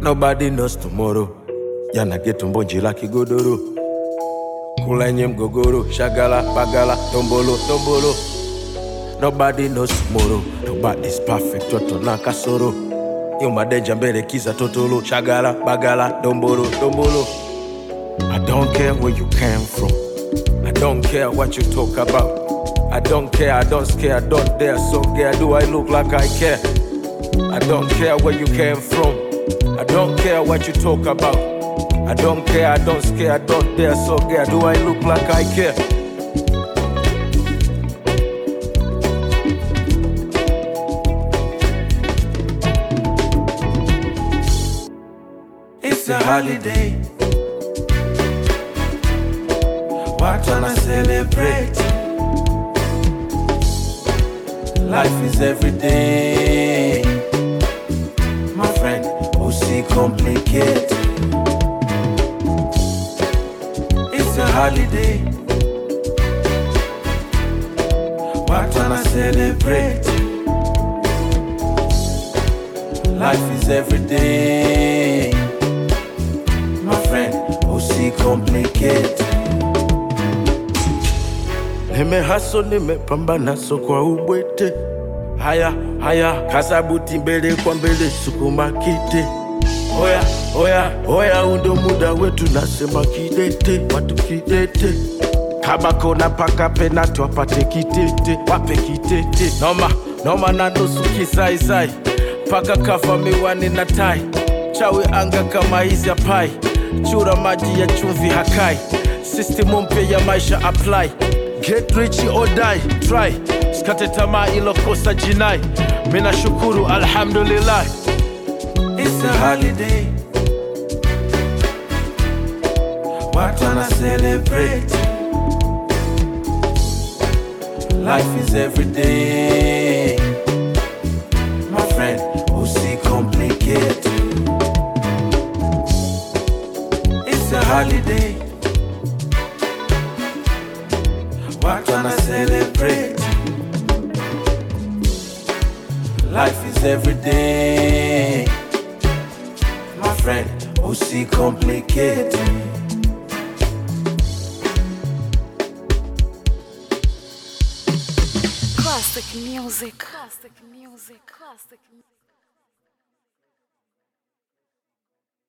Nobody knows tomorrow. Jana geto mbonji la kigodoro. Kulenye mgogoro. Shagala, bagala, tombolo, tombolo. Nobody knows tomorrow. Nobody's perfect, toto na kasoro. Yuma denja mbele kiza totolo. Shagala, bagala, tombolo, tombolo. I don't care where you came from. I don't care what you talk about. I don't care, I don't scare, I don't dare. So care, do I look like I care? I don't care where you came from. I don't care what you talk about. I don't care, I don't scare, I don't dare. So care, do I look like I care? It's a holiday. Why tryna celebrate? Life is every day. My friend, who see complicate. It's a holiday. Why tryna celebrate? Life is every day. My friend, who see complicate. Nimehasol nimepambana so kwa ubwete. Haya, haya, kasabuti mbele kwa mbele sukuma kite. Oya, oya, oya undo muda wetu nasema kidete. Watu kidete. Kabako na paka penatu wapate kitete. Wape kitete. Noma na nusu kisaisai. Paka kafa miwani na tai. Chawe anga kama hizi ya pai. Chura maji ya chumvi hakai. System mpya ya maisha apply. Get rich or die, try. Skate tamaa ilo kosa jinai. Mina shukuru alhamdulillah. It's a holiday. Why tryna celebrate? Life is every day. My friend, who see complicate. It's a holiday. Why tryna celebrate? Life is every day. My friend, who see complicate. Classic music. Classic music. Classic music.